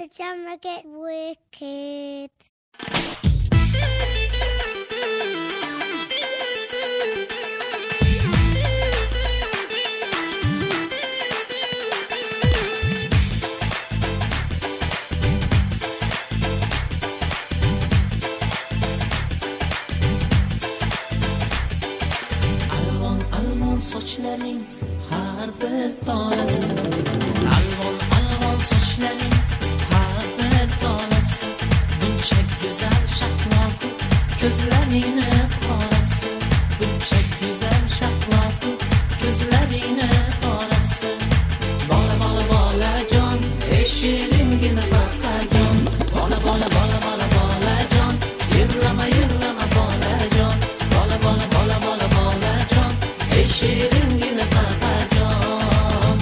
Pajama Get Wicked. Alvon sochlaring har bir tolasi, alvon sochlaring har bir tolasi, buncha go'zal shahloku ko'zlaringni qorasi, buncha go'zal shahloku ko'zlaringni qorasi. Bola bola bolajon, eshiringni baqajon, bola bola bola bola bolajon, yig'lama yig'lama bolajon, bola bola bola bola bolajon, eshiringni baqajon.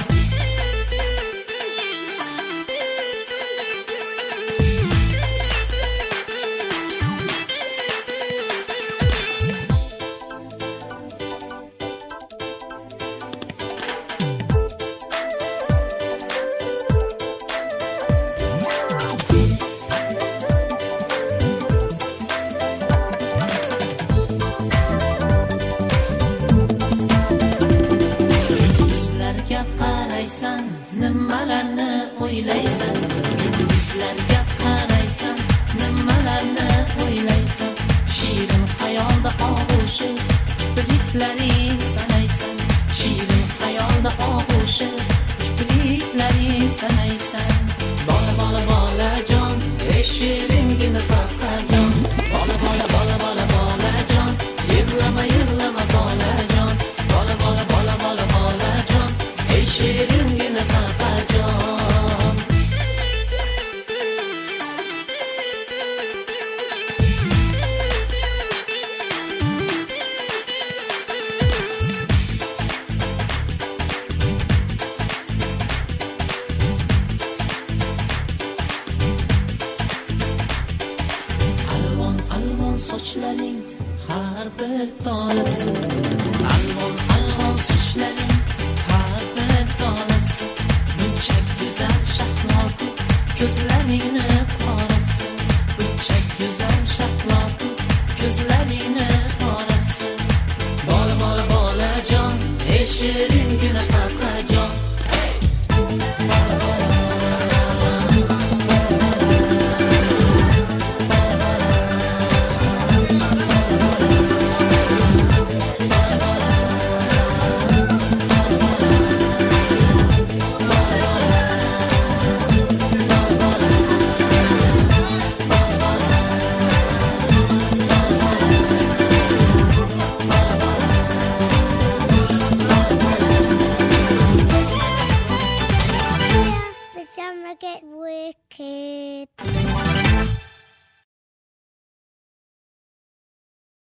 Yulduzlarga qaraysan, nimalarni o'ylaysan? Yulduzlarga qaraysan, nimalarni o'ylaysan? Shirin xayolda og'ushib, kipriklaring sanaysan. Shirin xayolda og'ushib, kipriklaring sanaysan. Bola bola bolajon, eshiringni baqajon, bola bola bola bola bolajon, yig'lama yig'lama bolajon, bola bola bola bola bolajon, eshiringni baqajon. Alvon sochlaring har bir tolasi, alvon sochlaring har bir tolasi, buncha go'zal shahloku ko'zlaringni qorasi, buncha go'zal shahloku ko'zlaringni qorasi. Bola bola bolajon, eshiringni baqajon. Bola bola Pajama Get Wicked.